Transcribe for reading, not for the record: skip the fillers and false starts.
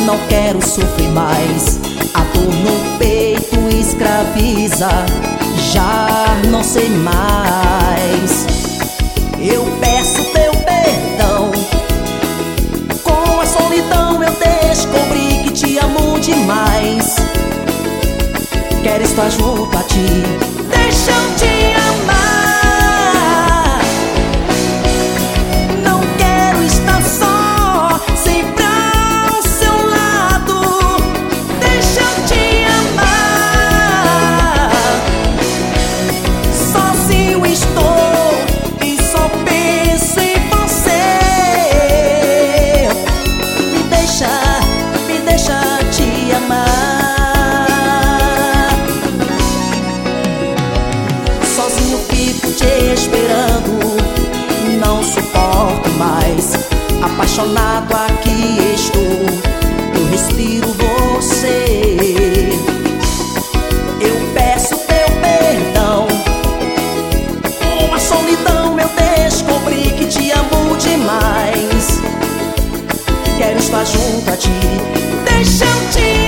não quero sofrer mais. A dor no peito escraviza, já não sei mais. Eu peço teu perdão, com a solidão eu descobri que te amo demais. Quero estar junto a ti, deixa eu te amar. Não quero estar só, sempre ao seu lado. Deixa eu te amar. Sozinho estou e só penso em você. Me deixa te amar. Te esperando, não suporto mais. Apaixonado aqui estou, eu respiro você. Eu peço teu perdão, com a solidão eu descobri que te amo demais. Quero estar junto a ti, deixa eu te